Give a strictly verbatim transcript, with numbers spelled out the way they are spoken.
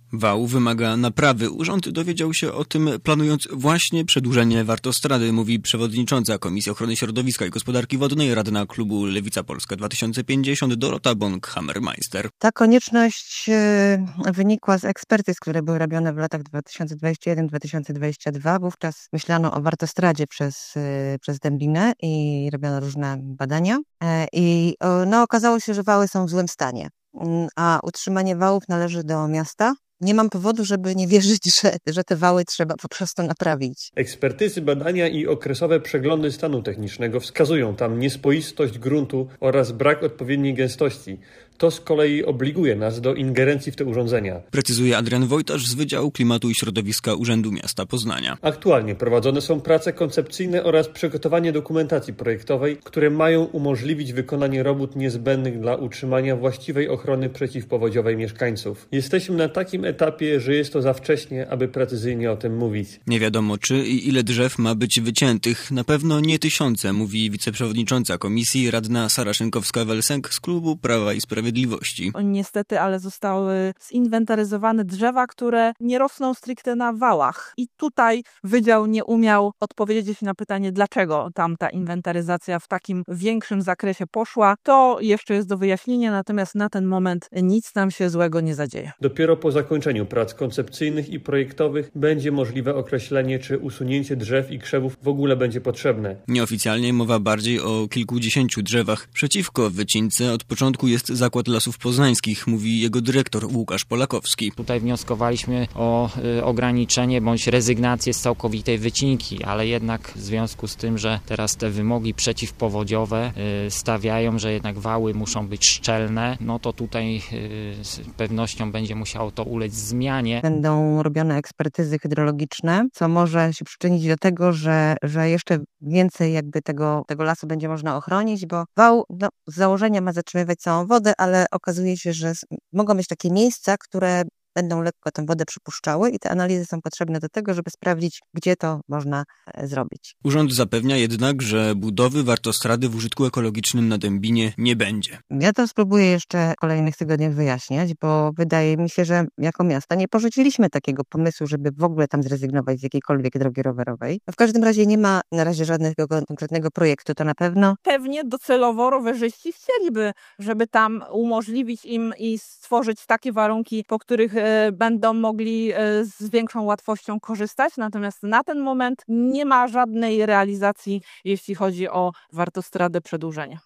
Wał wymaga naprawy. Urząd dowiedział się o tym, planując właśnie przedłużenie wartostrady, mówi przewodnicząca Komisji Ochrony Środowiska i Gospodarki Wodnej, radna klubu Lewica Polska dwa tysiące pięćdziesiąt Dorota Bąk-Hammermeister. Ta konieczność wynikła z ekspertyz, które były robione w latach dwa tysiące dwudziestym pierwszym do dwa tysiące dwudziestego drugiego. Wówczas myślano o wartostradzie przez, przez Dębinę i robiono różne badania. I no, okazało się, że wały są w złym stanie, a utrzymanie wałów należy do miasta. Nie mam powodu, żeby nie wierzyć, że, że te wały trzeba po prostu naprawić. Ekspertyzy, badania i okresowe przeglądy stanu technicznego wskazują tam niespoistość gruntu oraz brak odpowiedniej gęstości. To z kolei obliguje nas do ingerencji w te urządzenia. Precyzuje Adrian Wojtasz z Wydziału Klimatu i Środowiska Urzędu Miasta Poznania. Aktualnie prowadzone są prace koncepcyjne oraz przygotowanie dokumentacji projektowej, które mają umożliwić wykonanie robót niezbędnych dla utrzymania właściwej ochrony przeciwpowodziowej mieszkańców. Jesteśmy na takim etapie, że jest to za wcześnie, aby precyzyjnie o tym mówić. Nie wiadomo czy i ile drzew ma być wyciętych. Na pewno nie tysiące, mówi wiceprzewodnicząca komisji radna Sara Szynkowska-Welsenk z klubu Prawa i Sprawiedliwości. Niestety, ale zostały zinwentaryzowane drzewa, które nie rosną stricte na wałach. I tutaj wydział nie umiał odpowiedzieć na pytanie, dlaczego tam ta inwentaryzacja w takim większym zakresie poszła. To jeszcze jest do wyjaśnienia, natomiast na ten moment nic nam się złego nie zadzieje. Dopiero po zakończeniu prac koncepcyjnych i projektowych będzie możliwe określenie, czy usunięcie drzew i krzewów w ogóle będzie potrzebne. Nieoficjalnie mowa bardziej o kilkudziesięciu drzewach. Przeciwko wycince od początku jest Zakład Lasów Poznańskich, mówi jego dyrektor Łukasz Polakowski. Tutaj wnioskowaliśmy o y, ograniczenie bądź rezygnację z całkowitej wycinki, ale jednak w związku z tym, że teraz te wymogi przeciwpowodziowe y, stawiają, że jednak wały muszą być szczelne, no to tutaj y, z pewnością będzie musiało to ulec zmianie. Będą robione ekspertyzy hydrologiczne, co może się przyczynić do tego, że, że jeszcze więcej jakby tego, tego lasu będzie można ochronić, bo wał no, z założenia ma zatrzymywać całą wodę, ale okazuje się, że mogą być takie miejsca, które będą lekko tę wodę przypuszczały i te analizy są potrzebne do tego, żeby sprawdzić, gdzie to można zrobić. Urząd zapewnia jednak, że budowy wartostrady w użytku ekologicznym na Dębinie nie będzie. Ja to spróbuję jeszcze w kolejnych tygodniach wyjaśniać, bo wydaje mi się, że jako miasta nie porzuciliśmy takiego pomysłu, żeby w ogóle tam zrezygnować z jakiejkolwiek drogi rowerowej. W każdym razie nie ma na razie żadnego konkretnego projektu, to na pewno. Pewnie docelowo rowerzyści chcieliby, żeby tam umożliwić im i stworzyć takie warunki, po których będą mogli z większą łatwością korzystać, natomiast na ten moment nie ma żadnej realizacji, jeśli chodzi o wartostradę przedłużenia.